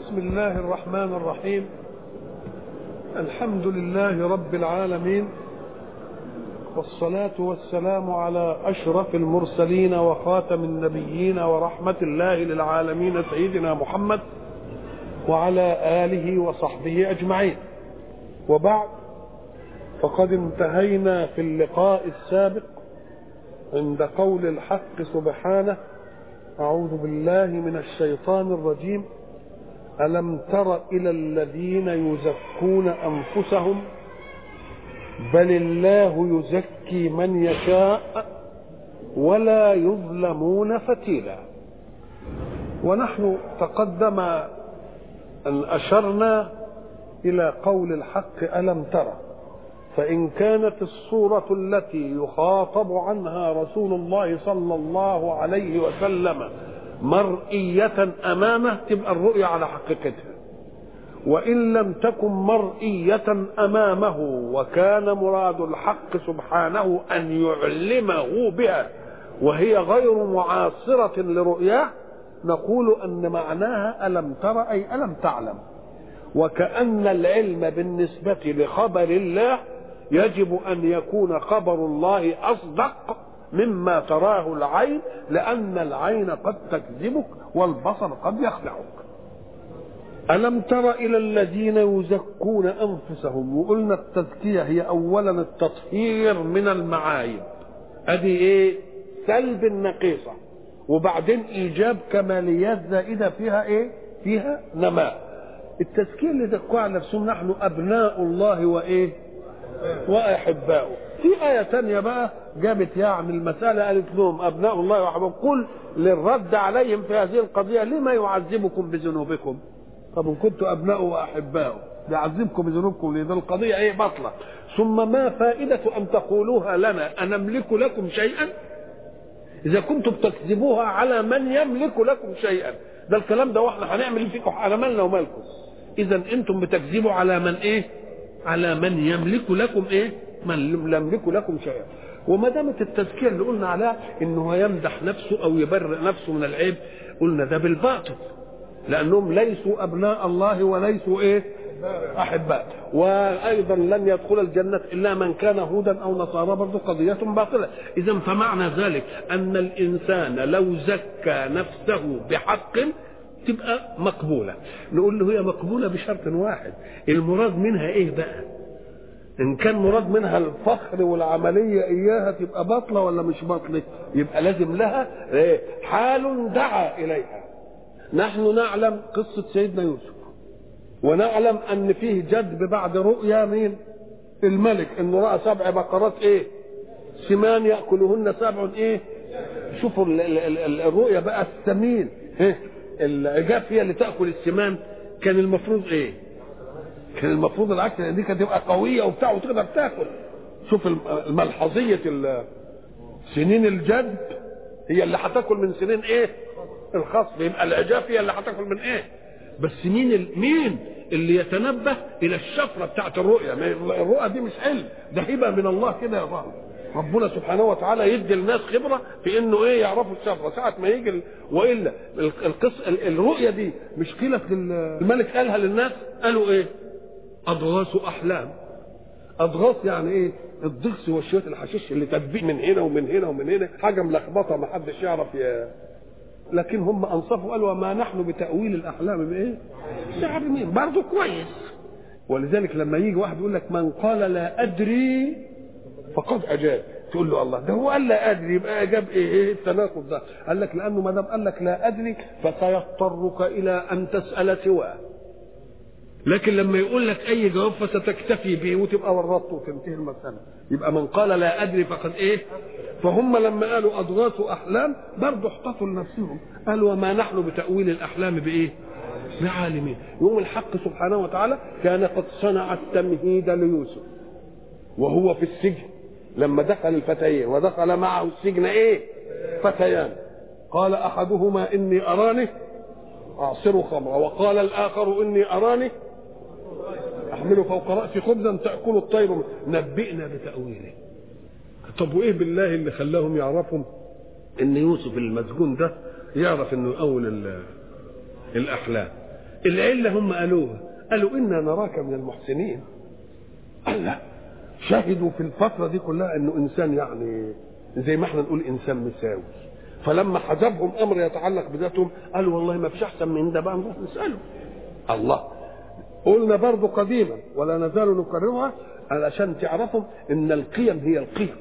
بسم الله الرحمن الرحيم. الحمد لله رب العالمين، والصلاة والسلام على أشرف المرسلين وخاتم النبيين ورحمة الله للعالمين سيدنا محمد وعلى آله وصحبه أجمعين. وبعد، فقد انتهينا في اللقاء السابق عند قول الحق سبحانه: أعوذ بالله من الشيطان الرجيم: ألم تر إلى الذين يزكون أنفسهم بل الله يزكي من يشاء ولا يظلمون فتيلا. ونحن تقدم أن أشرنا إلى قول الحق ألم تر، فإن كانت الصورة التي يخاطب عنها رسول الله صلى الله عليه وسلم مرئية أمامه تبقى الرؤية على حقيقتها، وإن لم تكن مرئية أمامه وكان مراد الحق سبحانه أن يعلمه بها وهي غير معاصرة لرؤياه، نقول أن معناها ألم تر أي ألم تعلم. وكأن العلم بالنسبة لخبر الله يجب أن يكون خبر الله أصدق مما تراه العين، لأن العين قد تكذبك والبصر قد يخدعك. ألم تر إلى الذين يزكون أنفسهم، وقلنا التزكية هي أولا التطهير من المعايب، أدي إيه؟ سلب النقيصة، وبعدين إيجاب كماليات زائدة فيها إيه؟ فيها نماء. التزكية اللي ذكوا على نفسهم: نحن أبناء الله وإيه؟ وأحباؤه. في آية تانية بقى جابت يعني المسألة، قالت لهم أبناء الله وأحباؤه. قل للرد عليهم في هذه القضية: لما يعذبكم بذنوبكم؟ طب إن كنتوا أبناء وأحباؤه يعذبكم بذنوبكم ليه؟ ده القضية إيه؟ بطلة. ثم ما فائدة أن تقولوها لنا أنملك لكم شيئا إذا كنتم تكذبوها على من يملك لكم شيئا؟ ده الكلام ده واحنا هنعمل فيكم على مالنا ومالكم. إذا أنتم بتكذبوا على من إيه؟ على من يملك لكم إيه؟ من يملك لكم شيئا. وما دامت التزكية اللي قلنا عليها إنه يمدح نفسه أو يبرئ نفسه من العيب، قلنا ده بالباطل، لأنهم ليسوا أبناء الله وليسوا إيه؟ أحباء. وأيضا لن يدخل الجنة إلا من كان هودا أو نصارى، برضه قضية باطلة. إذا فمعنى ذلك أن الإنسان لو زكى نفسه بحق تبقى مقبولة. نقول له هي مقبولة بشرط واحد: المراد منها إيه بقى؟ إن كان مراد منها الفخر والعملية إياها تبقى باطلة ولا مش باطلة؟ يبقى لازم لها إيه؟ حال دعا إليها. نحن نعلم قصة سيدنا يوسف، ونعلم أن فيه جدب بعد رؤيا مين؟ الملك، إنه رأى 7 بقرات إيه؟ سمان يأكلهن 7 إيه؟ شوفوا الرؤيا بقى السمين، العجاف هي اللي تأكل السمان. كان المفروض إيه؟ كان المفروض العكس، دي كانت تبقى قوية وبتاع وتقدر تاكل. شوف الملحظية سنين الجد هي اللي هتاكل من سنين ايه؟ الخصب. يبقى العجاف هي اللي هتاكل من ايه؟ بس مين اللي يتنبه الى الشفرة بتاعت الرؤيا؟ الرؤيا دي مش علم، ده هبة من الله كده يا ظهر. ربنا سبحانه وتعالى يدي الناس خبرة في انه ايه؟ يعرفوا الشفرة ساعة ما يجي والا الرؤيا دي مش قيلت الملك قالها للناس، قالوا ايه؟ أضغاث أحلام. أضغاث يعني إيه؟ الضغس والشوية الحشيش اللي تدبيق من هنا ومن هنا ومن هنا، حاجة ملخبطة ما حدش يعرف لكن هم أنصفوا قالوا: وما نحن بتأويل الأحلام بإيه؟ عارفين برضه كويس. ولذلك لما يجي واحد يقول لك: من قال لا أدري فقد أجاب، تقول له: الله، ده هو قال لا أدري، يبقى أجاب إيه؟ إيه التناقض ده؟ قال لك: لأنه ما دام قال لك لا أدري فسيضطرك إلى أن تسأل سواه، لكن لما يقول لك اي جواب فستكتفي به وتبقى ورطت وتنتهي المساله. يبقى من قال لا ادري فقد ايه؟ فهم لما قالوا اضغاث احلام برضه احتفوا لنفسهم، قالوا: وما نحن بتاويل الاحلام بايه؟ بعالمين. يوم الحق سبحانه وتعالى كان قد صنع التمهيد ليوسف وهو في السجن، لما دخل الفتيين ودخل معه السجن ايه؟ فتيان، قال احدهما: اني اراني اعصر خمرا، وقال الاخر: اني اراني احمل فوق راسي خبزا تاكل الطير، نبئنا بتاويله. طب وايه بالله اللي خلاهم يعرفوا ان يوسف المسجون ده يعرف انه اول الاحلام؟ العله هم قالوها، قالوا انا نراك من المحسنين. الله، شهدوا في الفتره دي كلها انه انسان يعني زي ما احنا نقول انسان مساوي. فلما حجبهم امر يتعلق بذاتهم قالوا والله ما فيش احسن من ده، بقى نروح نساله. الله، قلنا برضو قديما ولا نزال نكررها علشان تعرفوا ان القيم هي القيم،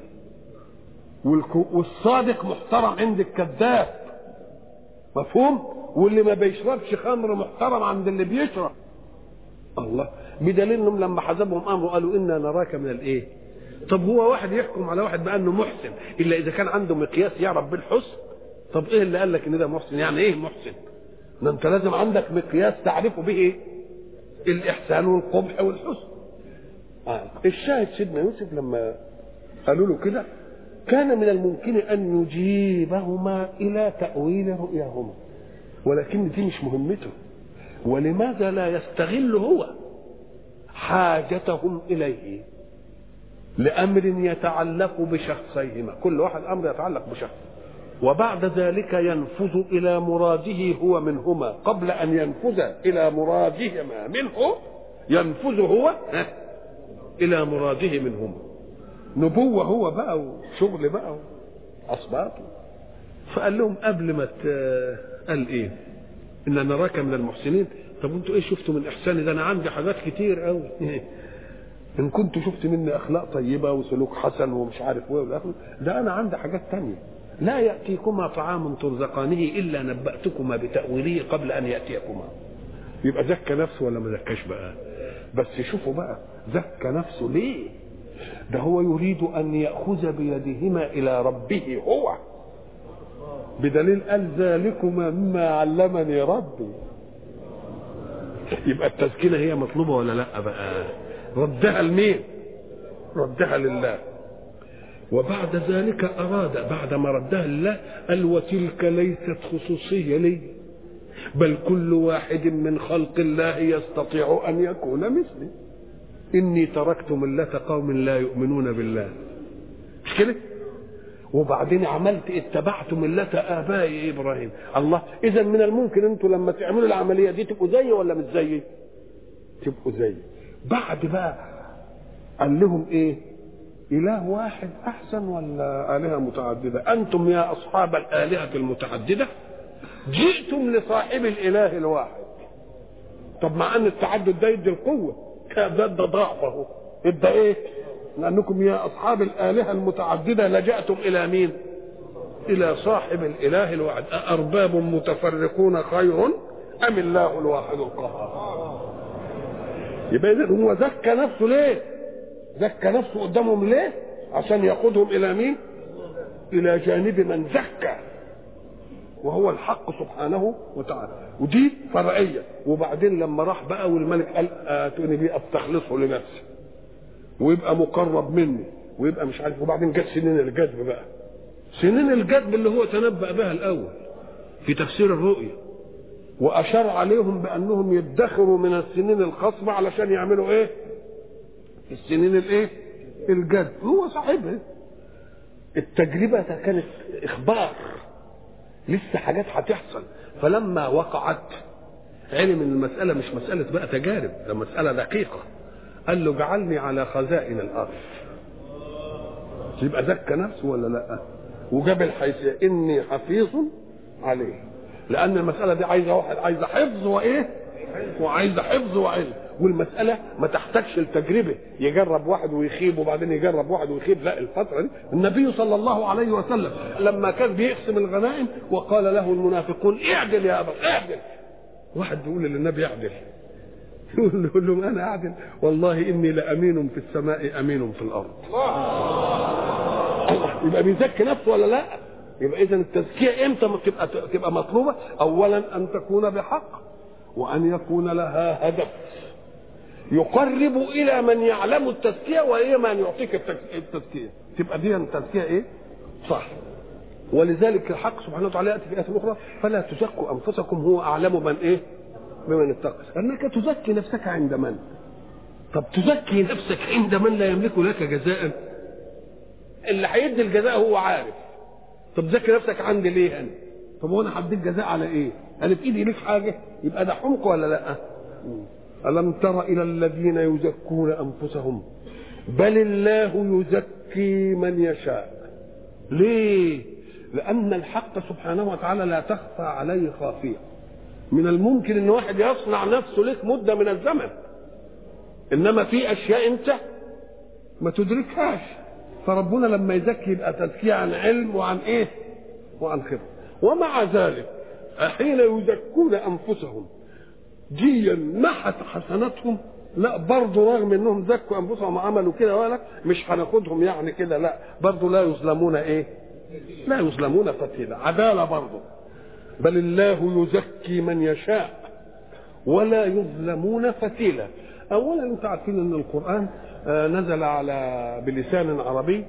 والصادق محترم عند الكذاب، مفهوم؟ واللي ما بيشربش خمر محترم عند اللي بيشرب. الله، بدليل انهم لما حسبهم امره قالوا انا نراك من الايه. طب هو واحد يحكم على واحد بانه محسن الا اذا كان عنده مقياس يعرف بالحسن؟ طب ايه اللي قال لك ان ده محسن؟ يعني ايه محسن؟ ما انت لازم عندك مقياس تعرفه به ايه؟ الاحسان والقبح والحسن. الشاهد سيدنا يوسف لما قالوا له كده كان من الممكن ان يجيبهما الى تاويل رؤياهما، ولكن دي مش مهمته. ولماذا لا يستغل هو حاجتهم اليه لامر يتعلق بشخصيهما، كل واحد امر يتعلق بشخص، وبعد ذلك ينفذ الى مراده هو منهما. قبل ان ينفذ الى مرادهما منه ينفذ هو الى مراده منهما. نبوه هو بقى وشغل بقى واصباط. فقال لهم قبل ما قال ايه؟ ان نراك من المحسنين. طب انتوا ايه شفتوا من احساني؟ ده انا عندي حاجات كتير قوي. ان كنت شفت مني اخلاق طيبه وسلوك حسن ومش عارف ايه، ده انا عندي حاجات تانية. لا ياتيكما طعام ترزقانه الا نباتكما بتاويله قبل ان ياتيكما. يبقى زكى نفسه ولا ما زكاش بقى؟ بس شوفوا بقى زكى نفسه ليه؟ ده هو يريد ان ياخذ بيدهما الى ربه هو، بدليل قال ذلكما مما علمني ربي. يبقى التزكية هي مطلوبة ولا لا بقى؟ ردها لمين؟ ردها لله. وبعد ذلك أراد بعد ما ردها لله قال وتلك ليست خصوصية لي، بل كل واحد من خلق الله يستطيع أن يكون مثلي. إني تركت ملة قوم لا يؤمنون بالله، مش كده؟ وبعدين عملت اتبعت ملة آبائي إبراهيم. الله، إذا من الممكن أنتوا لما تعملوا العملية دي تبقوا زيي ولا مش زيي؟ تبقوا زيي. بعد بقى قال لهم إيه؟ إله واحد أحسن ولا آلهة متعددة؟ أنتم يا أصحاب الآلهة المتعددة جئتم لصاحب الإله الواحد. طب مع أن التعدد ده يدي القوة، ده ضعفه. يبقى إيه؟ لأنكم يا أصحاب الآلهة المتعددة لجأتم إلى مين؟ إلى صاحب الإله الواحد. أأرباب متفرقون خير أم الله الواحد القهار؟ يبقى إذن هو زكى نفسه ليه؟ زكى نفسه قدامهم ليه؟ عشان يقودهم إلى مين؟ إلى جانب من زكى، وهو الحق سبحانه وتعالى. ودي فرعية. وبعدين لما راح بقى والملك قال آتوني بي أستخلصه لنفسي ويبقى مقرب مني ويبقى مش عارف. وبعدين جت سنين الجذب بقى، سنين الجذب اللي هو تنبأ بها الأول في تفسير الرؤيا، وأشار عليهم بأنهم يدخروا من السنين الخصبة علشان يعملوا إيه؟ السنين الإيه؟ الجذب. هو صاحبها. التجربة كانت إخبار، لسه حاجات هتحصل. فلما وقعت علم ان المسألة مش مسألة بقى تجارب، ده مسألة دقيقة. قال له اجعلني على خزائن الارض. يبقى زكى نفسه ولا لا؟ وجاب الحيثية اني حفيظ عليه، لان المسألة دي عايزة واحد، عايزة حفظ وايه؟ وعايزة حفظ وعلم. والمسألة ما تحتاجش التجربة، يجرب واحد ويخيب وبعدين يجرب واحد ويخيب. لا، الفترة دي النبي صلى الله عليه وسلم لما كان بيقسم الغنائم وقال له المنافقون اعدل يا أبا اعدل. واحد بيقول للنبي اعدل، يقول لهم انا اعدل؟ والله اني لامين في السماء امين في الارض. يبقى بيزكي نفسه ولا لا؟ يبقى اذا التزكيه امتى تبقى مطلوبه؟ اولا ان تكون بحق، وان يكون لها هدف يقرب الى من يعلم التزكيه وهي من يعطيك التزكيه. تبقى دي التزكيه ايه؟ صح. ولذلك الحق سبحانه وتعالى ياتي في ايات اخرى فلا تزكوا انفسكم هو اعلم من ايه؟ بمن اتقى. انك تزكي نفسك عند من؟ طب تزكي نفسك عند من لا يملك لك جزاء؟ اللي هيدي الجزاء هو عارف. طب زكي نفسك عندي ليه انا؟ طب وانا هديك جزاء على ايه؟ انا في ايدي ليك حاجه، يبقى ده حمق ولا لا؟ الم تر الى الذين يزكون انفسهم بل الله يزكي من يشاء. ليه؟ لان الحق سبحانه وتعالى لا تخفى عليه خافيه. من الممكن ان واحد يصنع نفسه لك مده من الزمن، انما في اشياء انت ما تدركهاش. فربنا لما يزكي يبقى تزكيه عن علم وعن ايه؟ وعن خبره. ومع ذلك حين يزكون انفسهم دي محت حسناتهم، لا برضه رغم انهم زكوا انفسهم وعملوا كده ولك مش هناخدهم يعني كده، لا برضه لا يظلمون ايه؟ لا يظلمون فتيلا، عداله برضه. بل الله يزكي من يشاء ولا يظلمون فتيلا. اولا انتم عارفين ان القران نزل على بلسان عربي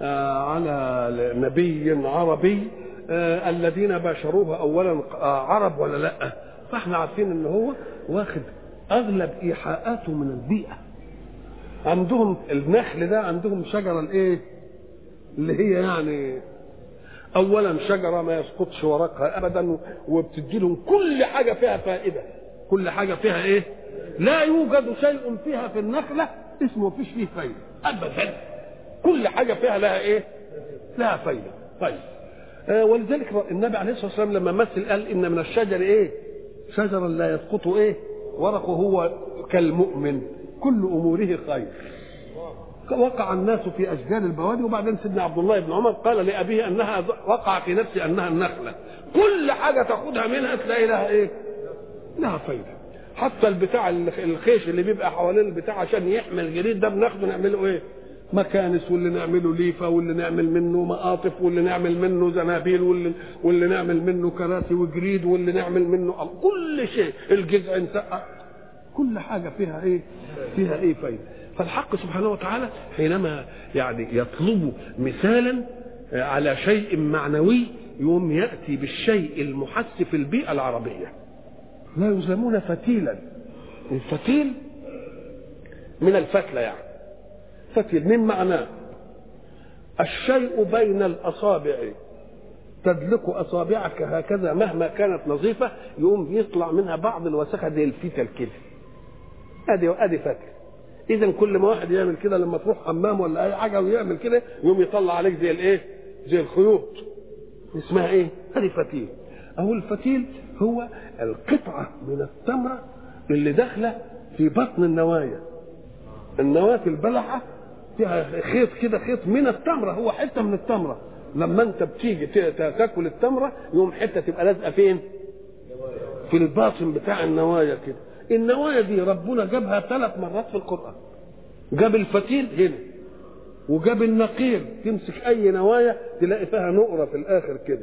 على نبي عربي، الذين باشروه اولا عرب ولا لا؟ فاحنا عارفين ان هو واخد اغلب ايحاءاته من البيئه. عندهم النخل ده عندهم شجره الايه اللي هي يعني اولا شجره ما يسقطش ورقها ابدا، وبتدي لهم كل حاجه فيها فائده، كل حاجه فيها ايه؟ لا يوجد شيء فيها في النخله اسمه فيش فيه فايده ابدا، كل حاجه فيها لها ايه؟ لها فايده. طيب ولذلك النبي عليه الصلاه والسلام لما مثل قال ان من الشجر ايه؟ شجرا لا يسقط ايه؟ ورقه هو كالمؤمن كل اموره خير. وقع الناس في اشجار البوادي، وبعدين سيدنا عبد الله بن عمر قال لابيه انها وقع في نفسي انها النخله، كل حاجه تاخدها منها تلاقي لها ايه؟ لها فايده. حتى البتاع الخيش اللي بيبقى حوالين البتاع عشان يحمل الجريد ده بناخده نعمله ايه؟ مكانس، واللي نعمله ليفه، واللي نعمل منه مقاطف، واللي نعمل منه زنابيل، واللي نعمل منه كراسي وجريد، واللي نعمل منه كل شيء، الجذع نسقع، كل حاجه فيها ايه؟ فيها ايه فايده. فالحق سبحانه وتعالى حينما يعني يطلب مثالا على شيء معنوي يوم ياتي بالشيء المحس في البيئه العربيه. لا يظلمون فتيلا. الفتيل من الفتله، يعني فتيل من معناه الشيء بين الاصابع، تدلك اصابعك هكذا مهما كانت نظيفه يقوم يطلع منها بعض الوسخه زي الفتل كده. ادي فتل. اذا كل ما واحد يعمل كده لما تروح حمام ولا اي حاجه ويعمل كده يقوم يطلع عليك زي الايه؟ زي الخيوط. اسمها ايه؟ هذه فتيل. اهو الفتيل هو القطعه من التمره اللي داخله في بطن النوايا. النواه البلحه فيها خيط كده، خيط من التمره، هو حته من التمره. لما انت بتيجي تاكل التمره يوم حته تبقى لازقه فين؟ في الباطن بتاع النوايا كده. النوايا دي ربنا جابها 3 مرات في القرآن. جاب الفتيل هنا، وجاب النقير، تمسك أي نوايا تلاقي فيها نقرة في الآخر كده.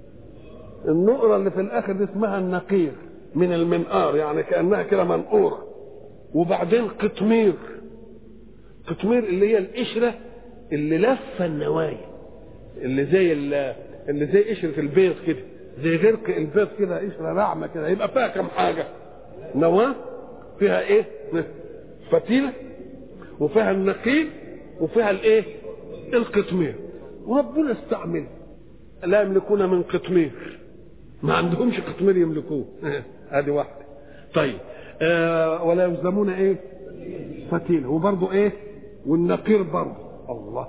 النقرة اللي في الآخر دي اسمها النقير من المنقار، يعني كأنها كده منقورة. وبعدين قطمير، قطمير اللي هي القشرة اللي لفة النوايا، اللي زي قشرة البيض كده، زي غرق البيض كده، قشرة ناعمة كده. يبقى فيها كم حاجة؟ نواة فيها ايه؟ فتيلة، وفيها النقير، وفيها الايه؟ القطمير. وربنا استعمل لا يملكون من قطمير، ما عندهمش قطمير يملكوه. ادي واحدة. طيب ولا يظلمون ايه؟ فتيلة. وبرضه ايه؟ والنقير برضه. الله.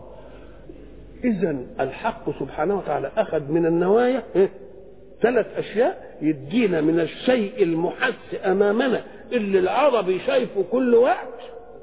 اذا الحق سبحانه وتعالى اخذ من النوايا 3 أشياء يدينا من الشيء المحس أمامنا اللي العربي شايفه كل وقت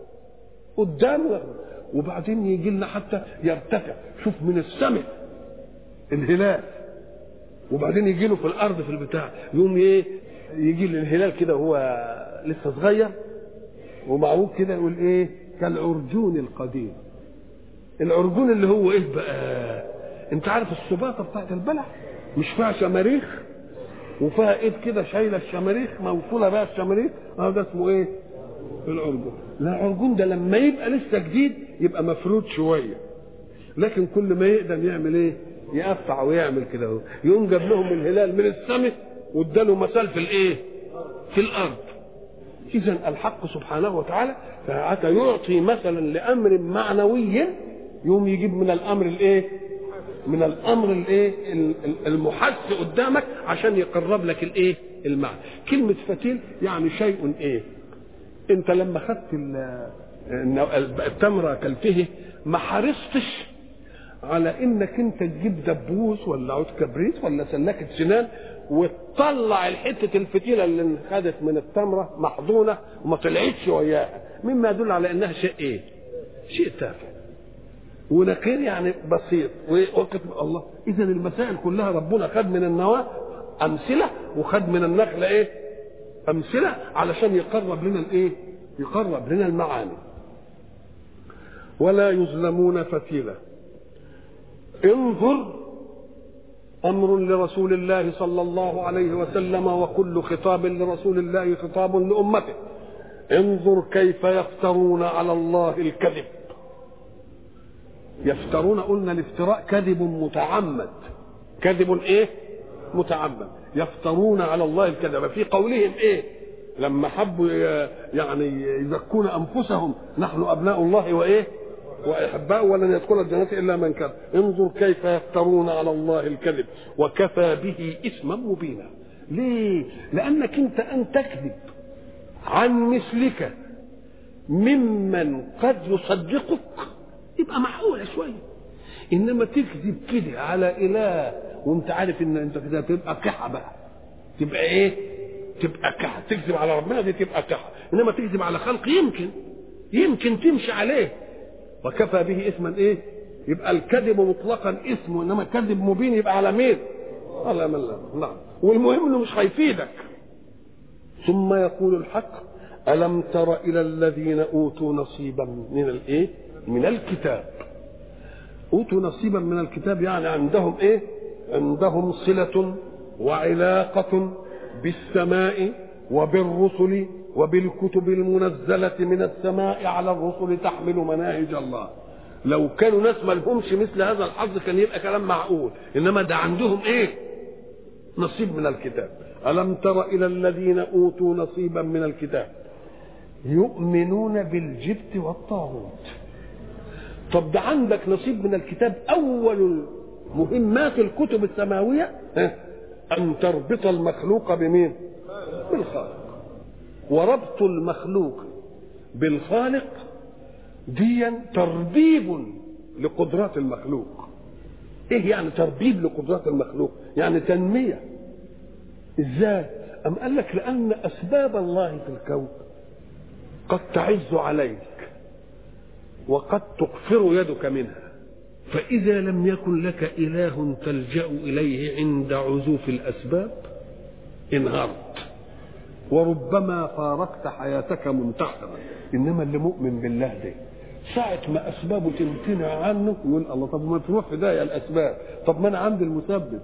قدامه، وبعدين يجي لنا حتى يرتفع. شوف من السماء الهلال، وبعدين يجي له في الأرض في البتاع، يوم إيه؟ يجي الهلال كده وهو لسه صغير ومعروف كده، يقول إيه؟ كالعرجون القديم. العرجون اللي هو إيه بقى؟ أنت عارف السباطة بتاعت البلح مش فيها شماريخ وفيها ايد كده شايله الشماريخ موصوله بقى الشماريخ، ده اسمه ايه؟ العرجون. لا العرجون ده لما يبقى لسه جديد يبقى مفرود شويه، لكن كل ما يقدم يعمل ايه؟ يقطع ويعمل كده اهو. يقوم جاب لهم الهلال من السماء واداله مثال في الايه؟ في الارض. اذا الحق سبحانه وتعالى ساعات يعطي مثلا لامر معنوي يوم يجيب من الامر الايه؟ من الامر الايه؟ المحس قدامك عشان يقرب لك الايه؟ المعنى. كلمة فتيل يعني شيء ايه؟ انت لما خدت التمرة كلته ما حرصتش على انك انت تجيب دبوس ولا عود كبريت ولا سلاكة سنان وتطلع الحتة الفتيلة اللي خدت من التمرة محضونة وما طلعتش وياها، مما يدل على انها شيء ايه؟ شيء تافه ونقير يعني بسيط ووقت الله. اذا المسائل كلها ربنا خد من النواة امثلة وخد من النخلة ايه؟ امثلة علشان يقرب لنا الايه؟ يقرب لنا المعاني. ولا يظلمون فتيلة. انظر امر لرسول الله صلى الله عليه وسلم، وكل خطاب لرسول الله خطاب لامته. انظر كيف يفترون على الله الكذب. يفترون، قلنا الافتراء كذب متعمد، كذب ايه؟ متعمد. يفترون على الله الكذب في قولهم ايه؟ لما حبوا يعني يزكون انفسهم نحن ابناء الله وايه؟ واحباؤه ولن يدخل الجنه الا من كذب. انظر كيف يفترون على الله الكذب وكفى به اثما مبينا. ليه؟ لانك انت ان تكذب عن مثلك ممن قد يصدقك يبقى معقوله شويه، انما تكذب كده على اله وانت عارف ان انت كده تبقى كحه بقى، تبقى ايه؟ تبقى كحه. تكذب على ربنا دي تبقى كحه، انما تكذب على خلق يمكن تمشي عليه. وكفى به اثما ايه؟ يبقى الكذب مطلقا اسم، انما كذب مبين يبقى على مين؟ على من لا. نعم. والمهم انه مش هيفيدك. ثم يقول الحق: الم تر الى الذين اوتوا نصيبا من الايه؟ من الكتاب. اوتوا نصيبا من الكتاب يعني عندهم ايه؟ عندهم صلة وعلاقة بالسماء وبالرسل وبالكتب المنزلة من السماء على الرسل تحمل مناهج الله. لو كانوا ناس ما لهمش مثل هذا الحظ كان يبقى كلام معقول، انما ده عندهم ايه؟ نصيب من الكتاب. ألم تر إلى الذين أوتوا نصيبا من الكتاب يؤمنون بالجبت والطاغوت. طب ده عندك نصيب من الكتاب. أول مهمات الكتب السماوية أن تربط المخلوق بمين؟ بالخالق. وربط المخلوق بالخالق ديا تربيب لقدرات المخلوق. ايه يعني تربيب لقدرات المخلوق؟ يعني تنمية. ازاي؟ أم قال لك لأن أسباب الله في الكون قد تعز عليك وقد تقفر يدك منها، فإذا لم يكن لك إله تلجأ إليه عند عزوف الأسباب انهارت، وربما فارقت حياتك منتحرا. إنما اللي مؤمن بالله ده ساعة ما أسبابه تمتنع عنه يقول الله طب ما تروح في داهية الأسباب، طب ما أنا عندي المسبب.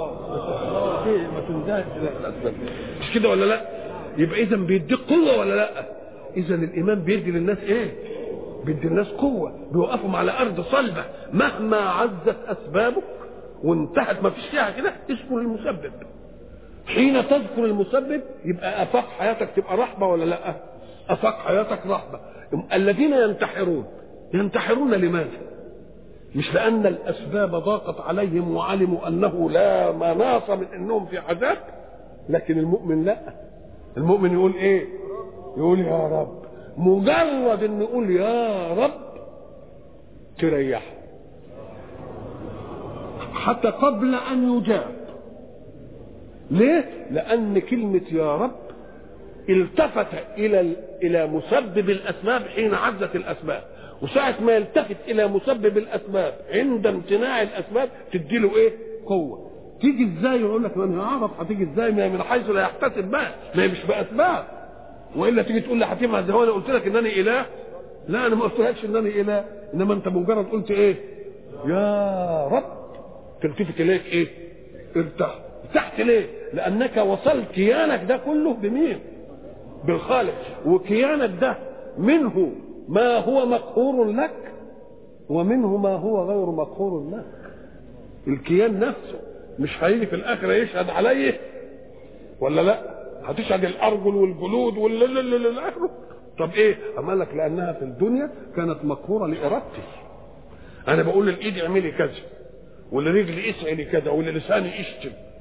إيه ما تنتهيش الأسباب، مش كده ولا لا؟ يبقى إذا بيديك قوة ولا لا؟ إذا الإيمان بيدي للناس إيه؟ بيدي الناس قوة، بيوقفهم على أرض صلبة مهما عزت أسبابك وانتهت ما فيش فيها كده. اذكر المسبب. حين تذكر المسبب يبقى آفاق حياتك تبقى رحبة ولا لا؟ آفاق حياتك رحبة. الذين ينتحرون لماذا؟ مش لأن الأسباب ضاقت عليهم وعلموا أنه لا مناص من أنهم في عذاب، لكن المؤمن لا. المؤمن يقول إيه؟ يقول يا رب. مجرد أن يقول يا رب تريح حتى قبل أن يجاب. ليه؟ لأن كلمة يا رب التفت إلى مسبب الأسباب حين عزت الأسباب، وساعة ما يلتفت إلى مسبب الأسباب عند امتناع الأسباب تديله إيه؟ قوة. تيجي إزاي؟ يقول لك من يعرف هتيجي إزاي؟ ما من حيث لا يحتسب بقى، ما هي مش بأسباب. وإلا تيجي تقول لي حتيم زي هو أنا قلت لك إنني إله؟ لا أنا ما قلتلكش إنني إله، إنما أنت مجرد قلت إيه؟ يا رب تلتفت إليك إيه؟ ارتحت ليه؟ لأنك وصلت كيانك ده كله بمين؟ بالخالق. وكيانك ده منه ما هو مقهور لك ومنه ما هو غير مقهور لك. الكيان نفسه مش هيجي في الآخرة يشهد عليه ولا لا؟ هتشهد الأرجل والجلود والآخره. طب إيه؟ أما لك لأنها في الدنيا كانت مقهورة لإرادتي. أنا بقول للإيد اعملي كذا، ولرجلي اسعي لي كذا، وللساني اشتم،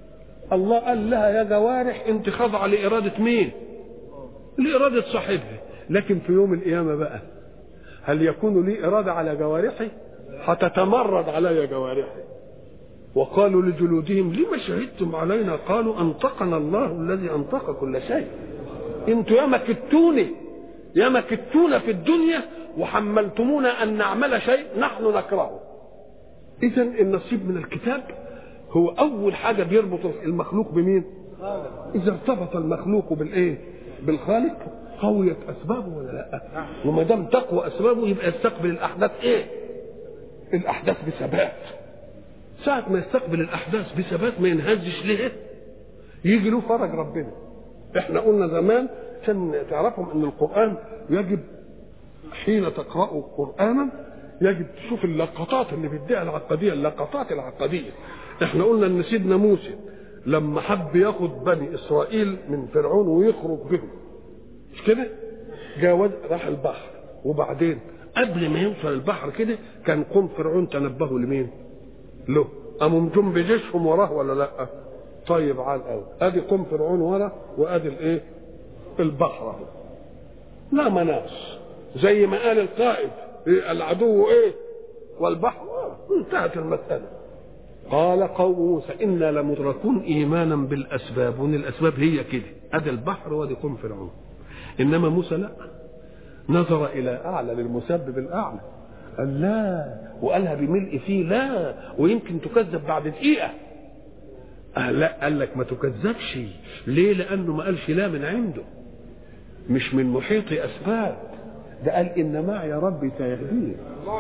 الله قال لها يا جوارح انت خاضعه لإرادة مين؟ لإرادة صاحبها. لكن في يوم القيامة بقى هل يكون لي إرادة على جوارحي؟ هتتمرد علي جوارحي. وقالوا لجلودهم لما شهدتم علينا؟ قالوا أنطقنا الله الذي أنطق كل شيء. انتوا ياما كدتونا في الدنيا وحملتمونا أن نعمل شيء نحن نكرهه. إذا النصيب من الكتاب هو أول حاجة بيربط المخلوق بمين؟ إذا ارتبط المخلوق بالإيه؟ بالخالق قويت أسبابه ولا لا؟ وما دام تقوى أسبابه يبقى يستقبل الأحداث إيه؟ الأحداث بثبات. ساعة ما يستقبل الأحداث بثبات ما ينهزش ليه؟ يجي له فرج ربنا. إحنا قلنا زمان عشان تعرفهم إن القرآن يجب حين تقرأوا قرآنا يجب تشوف اللقطات اللي بيديها العقدية، اللقطات العقدية. إحنا قلنا إن سيدنا موسى لما حب ياخد بني إسرائيل من فرعون ويخرج بهم مش كده؟ جاوز راح البحر، وبعدين قبل ما يوصل البحر كده كان قوم فرعون تنبهوا لمين؟ له. قاموا مجم بجيشهم وراه ولا لا؟ طيب عال قوي. ادي قوم فرعون ورا وادي الايه؟ البحر اهو. لا مناص زي ما قال القائد العدو ايه؟ والبحر. انتهت المسألة. قال قوم موسى إنا لمدركون إيمانا بالأسباب، وإن الأسباب هي كده، أدي البحر وأدي قوم فرعون. إنما موسى لا، نظر إلى أعلى للمسبب الأعلى، قال لا، وقالها بملء فيه لا، ويمكن تكذب بعد دقيقة. لا، قال لك ما تكذبش. ليه؟ لأنه ما قالش لا من عنده، مش من محيط أسباب، ده قال إن معي ربي سيهدين.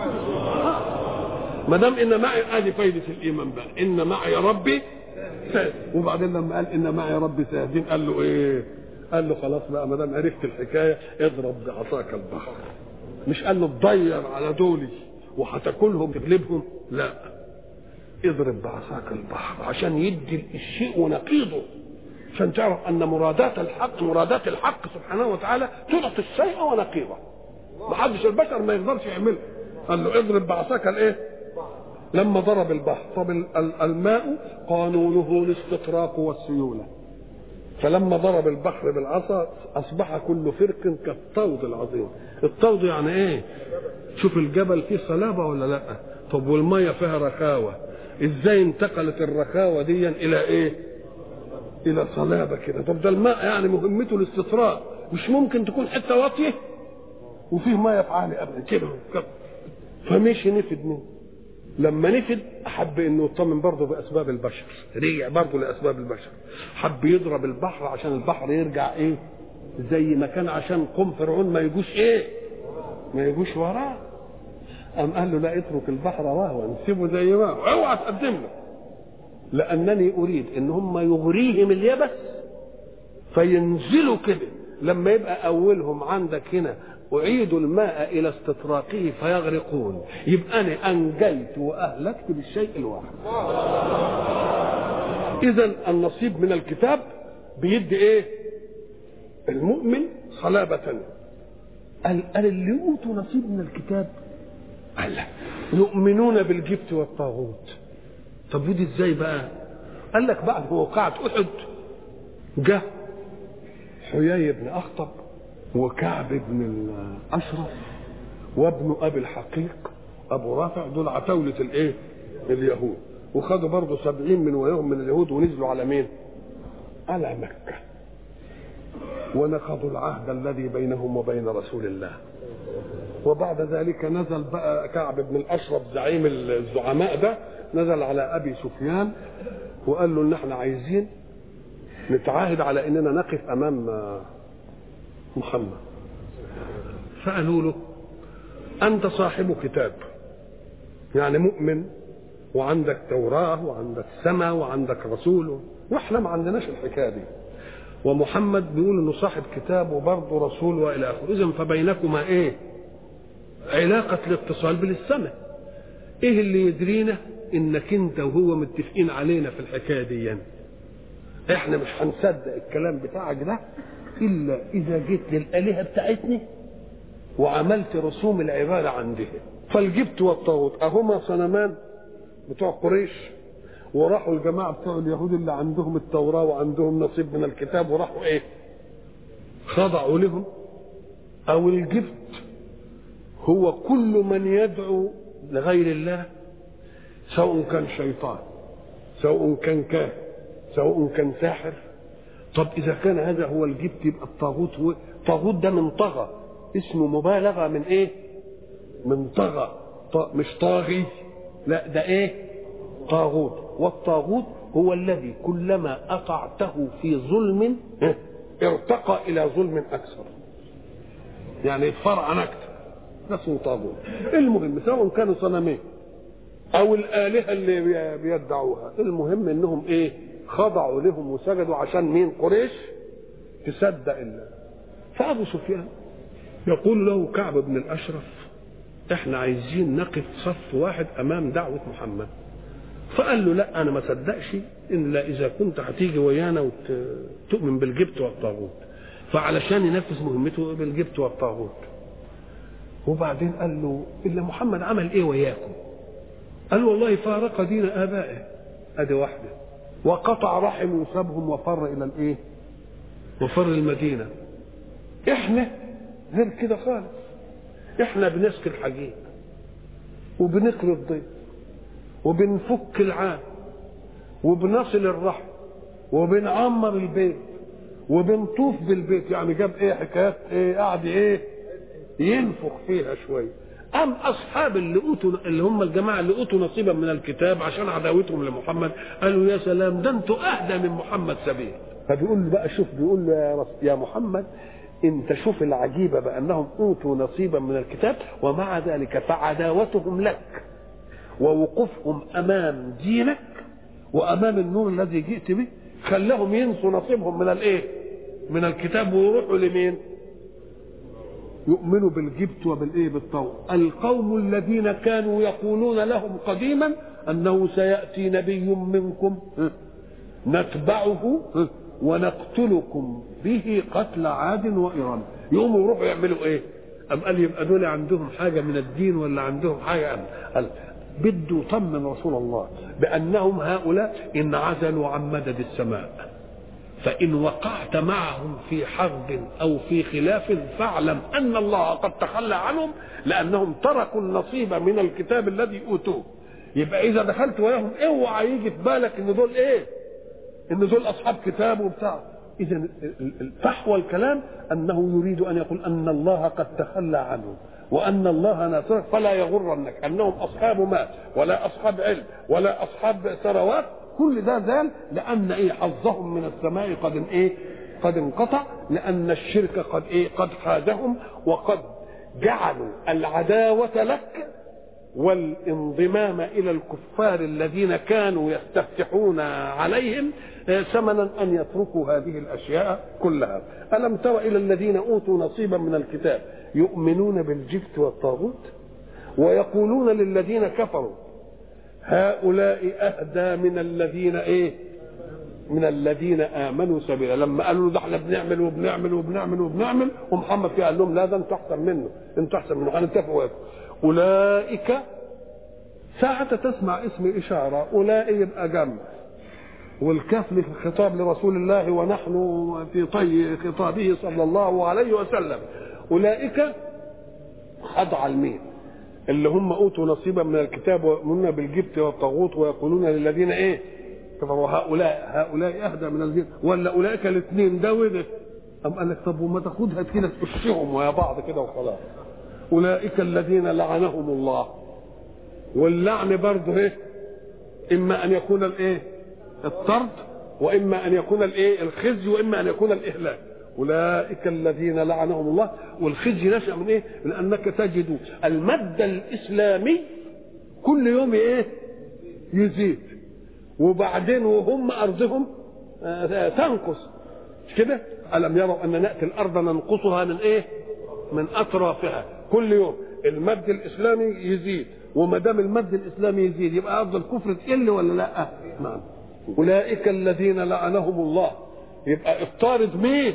ما دام إن معي، ادي فايدة الإيمان بقى، إن معي ربي سيهدين. وبعدين لما قال إن معي ربي سيهدين قال له إيه؟ قال له خلاص بقى ما دام عرفت الحكاية اضرب بعصاك البحر. مش قال له تضير على دولي وهتاكلهم تغلبهم، لا، اضرب بعصاك البحر عشان يدي الشيء ونقيضه، عشان تعرف ان مرادات الحق سبحانه وتعالى تعطي الشيء ونقيضه. ما حدش البشر ما يقدرش يعملها. قال له اضرب بعصاك الايه؟ لما ضرب البحر. طب الماء قانونه الاستطراق والسيوله، فلما ضرب البحر بالعصا اصبح كل فرق كالطود العظيم. الطود يعني ايه؟ شوف الجبل فيه صلابه ولا لا؟ طب والميه فيها رخاوه، ازاي انتقلت الرخاوه دي الى ايه؟ الى صلابه كده. طب ده الماء يعني مهمته الاستطراق، مش ممكن تكون حته واطيه وفيه ميه في عالي ابدا كده، فمشي نفد منه. لما نفد حب انه يطمن برضه باسباب البشر، رجع برضه لاسباب البشر، حب يضرب البحر عشان البحر يرجع ايه؟ زي ما كان، عشان قوم فرعون ما يجوش ايه؟ ما يجوش وراه. قام قال له لا، اترك البحر رهوا، نسيبه زي ما هو، اوعى تقدم له، لانني اريد ان هم يغريهم اليبس فينزلوا كده. لما يبقى اولهم عندك هنا أعيدوا الماء إلى استطراقه فيغرقون، يبقى أنا أنجيت وأهلكت بالشيء الواحد. إذن النصيب من الكتاب بيدي إيه؟ المؤمن صلابة. قال اللي أوتوا نصيب من الكتاب قال يؤمنون بالجبت والطاغوت. طب ودي إزاي بقى؟ قال لك بعد وقعة أحد جاء حيي بن أخطب وكعب بن الأشرف وابن أبي الحقيق أبو رافع، دول عتاولة الإيه؟ اليهود، وخدوا برضه 70 من وياهم من اليهود ونزلوا على مين؟ على مكة، ونقضوا العهد الذي بينهم وبين رسول الله. وبعد ذلك نزل بقى كعب بن الأشرف زعيم الزعماء ده، نزل على أبي سفيان وقال له إن احنا عايزين نتعاهد على إننا نقف أمام محمد. فقالوا له أنت صاحب كتاب، يعني مؤمن وعندك توراة وعندك سماء وعندك رسول، واحنا ما عندناش الحكاية دي، ومحمد بيقول انه صاحب كتاب وبرضه رسول والى اخره، اذا فبينكما ايه؟ علاقة الاتصال بالسماء. ايه اللي يدرينا انك انت وهو متفقين علينا في الحكاية دي؟ يعني احنا مش هنصدق الكلام بتاعك ده إلا إذا جيت للآلهة بتاعتني وعملت رسوم العبادة عندها. فالجبت والطاغوت أهما صنمان بتوع قريش، وراحوا الجماعه بتوع اليهود اللي عندهم التوراه وعندهم نصيب من الكتاب وراحوا ايه؟ خضعوا لهم. او الجبت هو كل من يدعو لغير الله، سواء كان شيطان، سواء كان كاهن، سواء كان ساحر. طب اذا كان هذا هو الجبت يبقى الطاغوت هو الطاغوت. ده من طغى، اسمه مبالغه من ايه؟ من طغى. مش طاغي، لا ده ايه؟ طاغوت. والطاغوت هو الذي كلما اطعته في ظلم ارتقى الى ظلم اكثر، يعني يتفرعن اكثر، ده اسمه طاغوت. المهم سواء كانوا صنمين او الالهه اللي بيدعوها، المهم انهم ايه؟ خضعوا لهم وسجدوا عشان مين؟ قريش تصدق الله. فابو سفيان يقول له كعب بن الاشرف احنا عايزين نقف صف واحد امام دعوه محمد. فقال له لا انا ما صدقش الا اذا كنت هتيجي ويانا وتؤمن بالجبت والطاغوت، فعلشان ينفذ مهمته بالجبت والطاغوت. وبعدين قال له الا محمد عمل ايه وياكم؟ قال والله فارق دين ابائه، ادي واحده، وقطع رحم وسابهم وفر الى الايه؟ وفر المدينه. احنا غير كده خالص، احنا بنسقي الحجيج وبنقري الضيف وبنفك العام وبنصل الرحم وبنعمر البيت وبنطوف بالبيت. يعني جاب ايه حكايات ايه؟ قعد ايه؟ ينفخ فيها شويه. ام اصحاب اللي هم الجماعه اللي اوتوا نصيبا من الكتاب عشان عداوتهم لمحمد قالوا يا سلام ده انتوا اهدى من محمد سبيل. فبيقول له بقى شوف، بيقول له يا محمد انت شوف العجيبه بانهم اوتوا نصيبا من الكتاب ومع ذلك فعداوتهم لك ووقوفهم امام دينك وامام النور الذي جئت به خلاهم ينسوا نصيبهم من الايه؟ من الكتاب ويروحوا لمين؟ يؤمنوا بالجبت وبالايه؟ بالطاغوت. القوم الذين كانوا يقولون لهم قديما انه سياتي نبي منكم نتبعه ونقتلكم به قتل عاد وإرم، يقوموا يروحوا يعملوا ايه؟ أم قال يبقى دول عندهم حاجه من الدين ولا عندهم حاجه؟ قال بده يطمن رسول الله بانهم هؤلاء ان عزلوا عن مدد السماء، فان وقعت معهم في حرب او في خلاف فاعلم ان الله قد تخلى عنهم لانهم تركوا النصيب من الكتاب الذي اوتوه. يبقى اذا دخلت وياهم اوعى يجي في بالك ان دول ايه؟ ان دول اصحاب كتاب وبتاع. اذا فحوى الكلام انه يريد ان يقول ان الله قد تخلى عنهم وان الله ناصرك، فلا يغرنك انهم اصحاب مال ولا اصحاب علم ولا اصحاب ثروات، كل ده زال لان ايه؟ حظهم من السماء قد ايه؟ قد انقطع، لان الشرك قد ايه؟ قد حازهم وقد جعلوا العداوه لك والانضمام الى الكفار الذين كانوا يستفتحون عليهم ثمنا ان يتركوا هذه الاشياء كلها. الم تر الى الذين اوتوا نصيبا من الكتاب يؤمنون بالجبت والطاغوت ويقولون للذين كفروا هؤلاء اهدى من الذين ايه؟ من الذين امنوا سبيلا. لما قالوا ده احنا بنعمل وبنعمل وبنعمل وبنعمل ومحمد فيه قال لهم لا ده انتوا احسن منه، انتوا احسن منه، هنتفقوا. اولئك ساعة تسمع اسم اشاره اولئك يبقى جمع، والكاف في الخطاب لرسول الله ونحن في طي خطابه صلى الله عليه وسلم. اولئك خضع المين اللي هم اوتوا نصيبا من الكتاب ويؤمنون بالجبت والطاغوت ويقولون للذين ايه؟ كفروا هؤلاء اهدى من الذين، ولا اولئك الاثنين ده وده؟ ام قال لك طب وما تاخدها كده تخشهم ويا بعض كده وخلاص. اولئك الذين لعنهم الله، واللعن برضه ايه؟ اما ان يكون الايه؟ الطرد، واما ان يكون الايه؟ الخزي، واما ان يكون الاهلاك. اولئك الذين لعنهم الله. والخزي نشأ من ايه؟ من انك تجد المادة الاسلامي كل يوم ايه؟ يزيد، وبعدين وهم ارضهم تنقص، مش كده؟ الم يروا ان ناتي الارض ننقصها من ايه؟ من اطرافها. كل يوم المد الاسلامي يزيد، وما دام المد الاسلامي يزيد يبقى ارض الكفر تقل ولا لا؟ نعم. اولئك الذين لعنهم الله. يبقى الطارد مين؟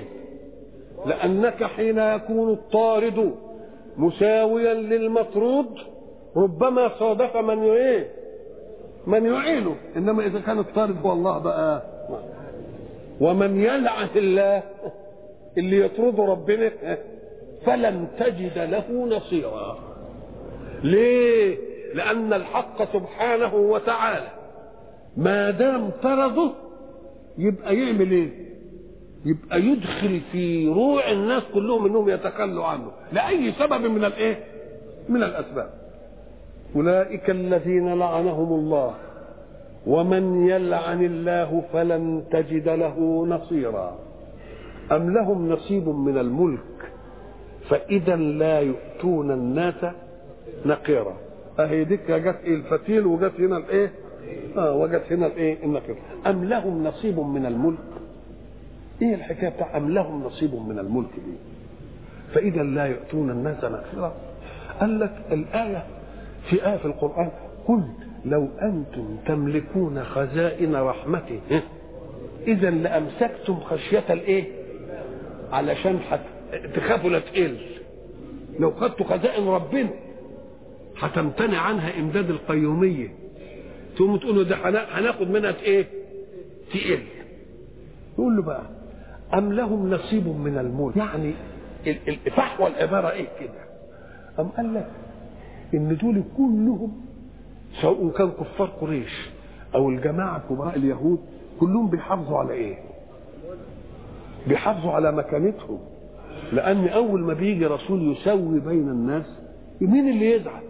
لانك حين يكون الطارد مساويا للمطرود ربما صادف من ايه؟ من يعينه، انما اذا كان الطالب هو الله بقى. ومن يلعن الله اللي يطرده ربنا فلن تجد له نصيرا. ليه؟ لان الحق سبحانه وتعالى ما دام طرده يبقى يعمل ايه؟ يبقى يدخل في روع الناس كلهم انهم يتخلوا عنه لاي سبب من الايه؟ من الاسباب. اولئك الذين لعنهم الله ومن يلعن الله فلن تجد له نصيرا. ام لهم نصيب من الملك فاذا لا يؤتون الناس نقيرا. اهي ديك جت الفتيل وجت هنا الايه؟ وجت هنا الايه؟ النقير. ام لهم نصيب من الملك. ايه الحكايه بتاع ام لهم نصيب من الملك دي؟ فاذا لا يؤتون الناس نقيرا. قال لك الايه في آية في القرآن قل لو أنتم تملكون خزائن رحمته إذا لأمسكتم خشية الإيه؟ علشان تخافوا لا تقل. لو خدتوا خزائن ربنا هتمتنع عنها إمداد القيومية، تقوموا تقولوا ده هناخد منها إيه؟ تقل. يقول له بقى أم لهم نصيب من الملك، يعني فحوى العبارة إيه كده؟ أم قال لك ان دول كلهم سواء كان كفار قريش او الجماعه كبراء اليهود كلهم بيحافظوا على ايه؟ بيحافظوا على مكانتهم. لان اول ما بيجي رسول يسوي بين الناس مين اللي يزعل؟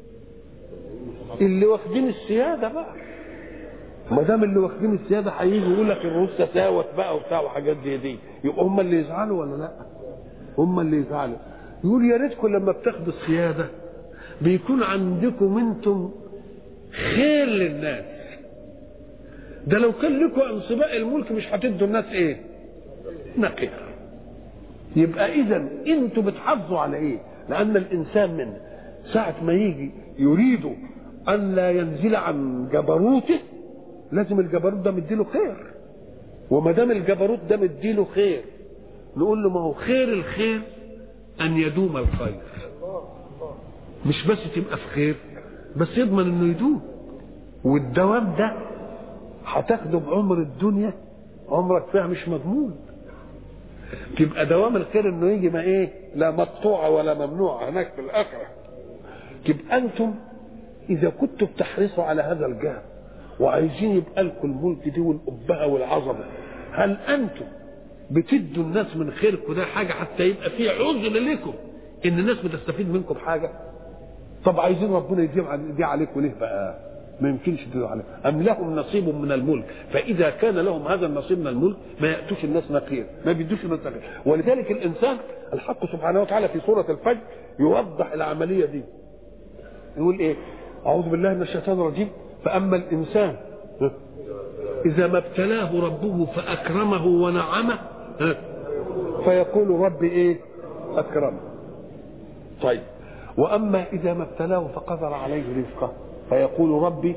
اللي واخدين السياده بقى. ما دام اللي واخدين السياده هيجي يقول لك الروس تساوت بقى وبتاع وحاجات زي دي، يبقى هم اللي يزعلوا ولا لا؟ هم اللي يزعلوا. يقول يا ريتكم لما بتاخدوا السياده بيكون عندكم انتم خير للناس. ده لو كان لكم انصباء الملك مش هتدوا الناس ايه؟ نقير. يبقى اذا انتم بتحافظوا على ايه؟ لان الانسان من ساعه ما يجي يريد ان لا ينزل عن جبروته لازم الجبروت ده مديله خير. وما دام الجبروت ده مديله خير نقول له ما هو خير الخير ان يدوم الخير، مش بس تبقى في خير بس يضمن انه يدوم. والدوام ده هتاخده بعمر الدنيا، عمرك فيها مش مضمون. تبقى دوام الخير انه يجي ما ايه؟ لا مقطوعه ولا ممنوعه هناك في الاخره. تبقى انتم اذا كنتوا بتحرصوا على هذا الجهل وعايزين يبقى لكم الملك دي والابهه والعظمه، هل انتم بتدوا الناس من خيركم ده حاجه حتى يبقى في عذر لكم ان الناس بتستفيد منكم بحاجه؟ طب عايزين ربنا يديم دي عليكم ليه بقى؟ ما يمكنش يديوا عليكم. ام لهم نصيب من الملك فاذا كان لهم هذا النصيب من الملك ما ياتوش الناس نقير، ما بيدوش الناس نقير. ولذلك الانسان الحق سبحانه وتعالى في سوره الفجر يوضح العمليه دي. يقول ايه؟ اعوذ بالله من الشيطان الرجيم. فاما الانسان اذا ما ابتلاه ربه فاكرمه ونعمه فيقول ربي ايه؟ اكرمه. طيب واما اذا ما ابتلاه فقدر عليه رزقه فيقول ربي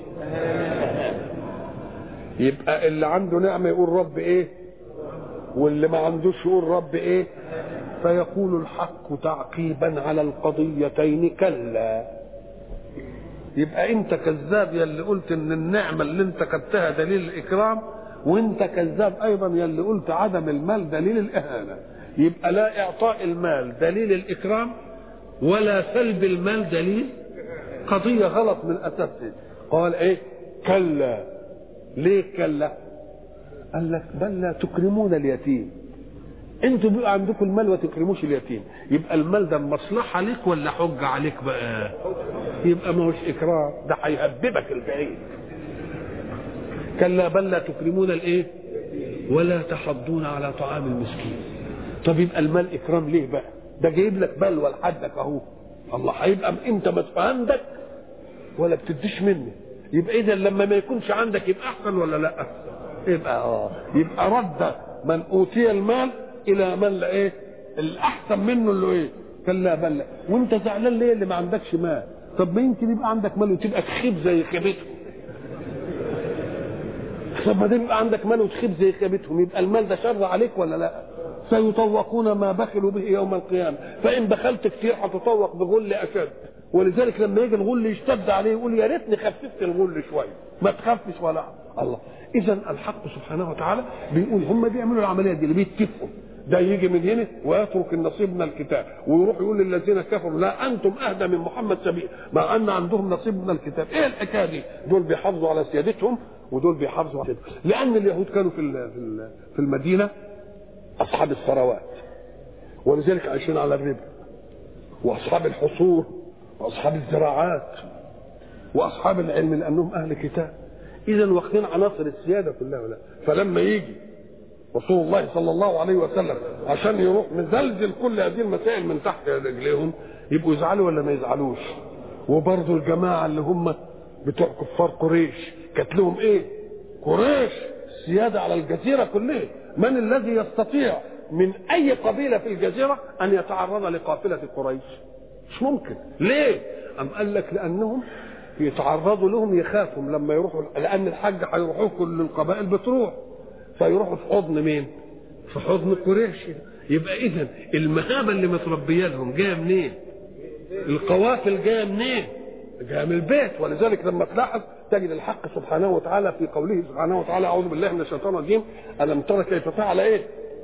يبقى اللي عنده نعمه يقول رب ايه؟ واللي ما عندوش يقول رب ايه؟ فيقول الحق تعقيبا على القضيتين كلا. يبقى انت كذاب يا اللي قلت ان النعمه اللي انت خدتها دليل الاكرام، وانت كذاب ايضا يا اللي قلت عدم المال دليل الاهانه. يبقى لا اعطاء المال دليل الاكرام ولا سلب المال دليل. قضيه غلط من اساسها. قال ايه؟ كلا. ليه كلا؟ قال لك بل لا تكرمون اليتيم. انتوا بيبقى عندكم المال وما تكرموش اليتيم، يبقى المال ده مصلحه ليك ولا حجه عليك بقى؟ يبقى ما هوش اكرام، ده هيهببك البعيد. كلا بل لا تكرمون الايه؟ ولا تحضون على طعام المسكين. طب يبقى المال اكرام ليه بقى؟ ده جايب لك بلوى لحدك اهو. الله هيبقى انت ما عندك ولا بتديش منه، يبقى اذا لما ما يكونش عندك يبقى احسن ولا لا؟ يبقى رد من اوتي المال الى من ايه؟ الاحسن منه اللي ايه؟ كلا بل لا. وانت زعلان ليه اللي ما عندكش مال؟ طب ما يمكن يبقى عندك مال وتبقى تخيب زي خيبتهم. طب ما دام يبقى عندك مال وتخيب زي خيبتهم يبقى المال ده شر عليك ولا لا؟ سيطوقون ما بخلوا به يوم القيامة، فإن بخلت كتير هتطوق بغل أشد. ولذلك لما يجي الغل يشتد عليه يقول يا ريتني خففت الغل شوية، ما تخفش ولا الله. إذا الحق سبحانه وتعالى بيقول هم بيعملوا العملية دي اللي بيتفقوا، ده يجي من هنا ويترك النصيب من الكتاب ويروح يقول للذين كفروا لا أنتم أهدى من محمد سبيل، مع أن عندهم نصيب من الكتاب. إيه الحكاية دي؟ دول بيحافظوا على سيادتهم ودول بيحافظوا على سيادتهم، لأن اليهود كانوا في المدينة أصحاب الثروات، ولذلك عايشين على الربا، وأصحاب الحصول وأصحاب الزراعات وأصحاب العلم لأنهم أهل كتاب. إذا واخدين عناصر السيادة كلها ولا. فلما يجي رسول الله صلى الله عليه وسلم عشان يروح مزلزل كل هذه المسائل من تحت رجليهم، يبقوا يزعلوا ولا ما يزعلوش؟ وبرضه الجماعة اللي هم بتوع كفار قريش كانت لهم ايه؟ قريش السيادة على الجزيرة كلها. من الذي يستطيع من اي قبيلة في الجزيرة ان يتعرض لقافلة قريش؟ مش ممكن. ليه؟ أم قال لك لانهم يتعرضوا لهم، يخافوا لما يروحوا، لان الحج هيروحوا كل القبائل بتروح، فيروحوا في حضن مين؟ في حضن قريش. يبقى اذا المهابه اللي متربيه لهم جايه منين؟ القوافل جايه منين؟ جايه من البيت. ولذلك لما تلاحظ تجد الحق سبحانه وتعالى في قوله سبحانه وتعالى اعوذ بالله من الشيطان الرجيم الم تر كيف فعل ايه؟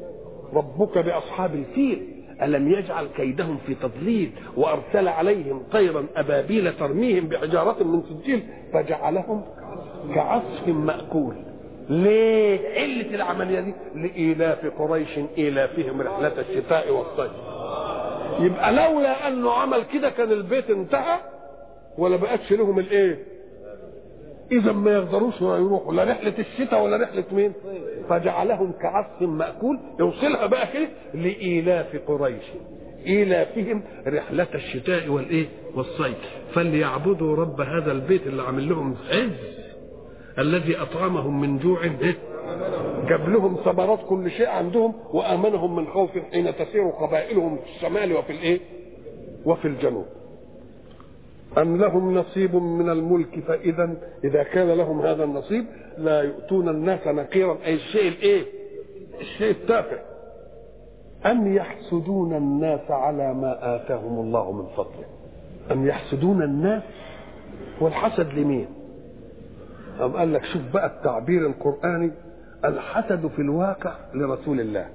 ربك باصحاب الفيل الم يجعل كيدهم في تضليل وارسل عليهم طيرا ابابيل ترميهم بحجاره من سجيل فجعلهم كعصف ماكول. ليه؟ علة العملية دي لإيلاف قريش إيلافهم رحلة الشتاء والصيف. يبقى لولا أنه عمل كده كان البيت انتهى ولا بقتش لهم الإيه؟ إذا ما يقدروش يروحوا لا رحلة الشتاء ولا رحلة مين؟ فجعلهم كعصف مأكول. يوصلها بقى كده لإيلاف قريش إيلافهم رحلة الشتاء والإيه؟ والصيف فليعبدوا رب هذا البيت اللي عامل لهم عز الذي أطعمهم من جوع، جاب لهم ثمرات كل شيء عندهم وآمنهم من خوف حين تسير قبائلهم في الشمال وفي الإيه؟ وفي الجنوب. أم لهم نصيب من الملك إذا كان لهم هذا النصيب لا يؤتون الناس نقيرا، أي الشيء الإيه؟ الشيء التافه. أم يحسدون الناس على ما آتاهم الله من فضله. أم يحسدون الناس، والحسد لمين؟ أم قال لك شوف بقى التعبير القرآني، الحسد في الواقع لرسول الله،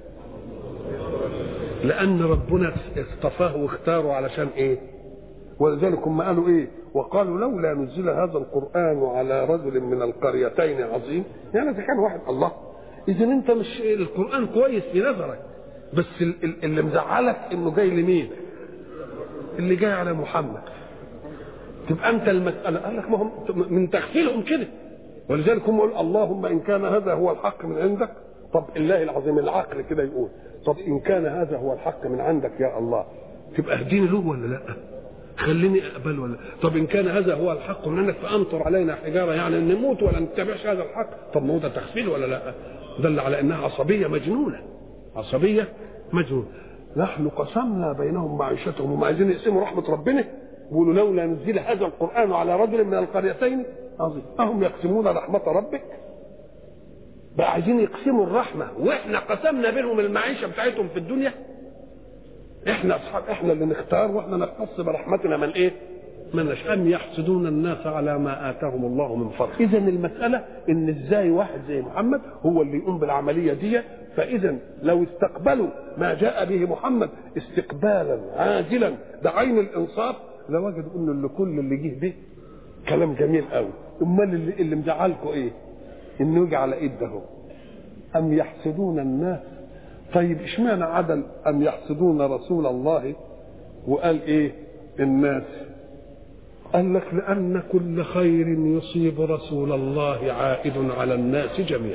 لأن ربنا اصطفاه واختاره علشان إيه؟ ولذلك هم قالوا إيه؟ وقالوا لولا نزل هذا القرآن على رجل من القريتين عظيم. يعني إذا كان واحد الله، إذا أنت مش القرآن كويس في نظرك، بس اللي مزعلك إنه جاي لمين؟ اللي جاي على محمد. تبقى أنت المسألة قال لك ما هم من تغفيلهم كده. ولذلك هم يقول اللهم إن كان هذا هو الحق من عندك. طب الله العظيم العقل كده يقول طب إن كان هذا هو الحق من عندك يا الله تبقى اهديني له ولا لا؟ خليني أقبل ولا؟ طب إن كان هذا هو الحق من عندك فأمطر علينا حجارة، يعني أن نموت ولا نتبعش هذا الحق. طب ما هو ده تغفيل ولا لا؟ دل على أنها عصبية مجنونة، عصبية مجنونة. نحن قسمنا بينهم معيشتهم، وما عايزين يقسموا رحمة ربنا، يقولوا لولا نزل هذا القرآن على رجل من القريتين عظيم. أهم يقسمون رحمة ربك؟ بقى عايزين يقسموا الرحمة واحنا قسمنا بينهم المعيشة بتاعتهم في الدنيا. احنا اصحاب، احنا اللي نختار واحنا نختص برحمتنا من ايه؟ من نشاء. أم يحسدون الناس على ما آتاهم الله من فضل. إذا المسألة إن إزاي واحد زي محمد هو اللي يقوم بالعملية دي. فإذا لو استقبلوا ما جاء به محمد استقبالا عاجلا بعين الإنصاف لوجدوا إنه اللي كل اللي جه به كلام جميل قوي. امال اللي مزعلكم ايه؟ انه يجي على ايد ده. ام يحسدون الناس. طيب اشمعنى عدل ام يحسدون رسول الله وقال ايه الناس؟ قال لك لان كل خير يصيب رسول الله عائد على الناس جميعا.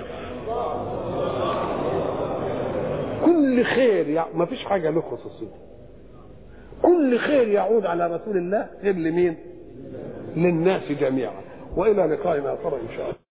كل خير ما فيش حاجه له خصوصيه، كل خير يعود على رسول الله خير لمين؟ للناس جميعا. والى لقائنا اخر ان شاء الله.